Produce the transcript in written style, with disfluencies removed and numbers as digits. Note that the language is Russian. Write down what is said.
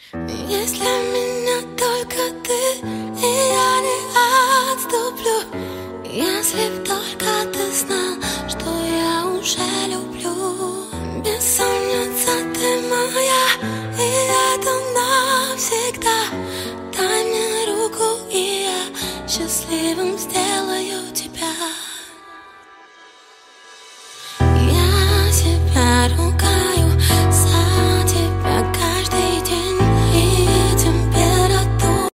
Если меня только ты, и я не отступлю. Если б только ты знал, что я уже люблю. Бессонница ты моя, и это навсегда. Дай мне руку, и я счастливым сделаю тебя.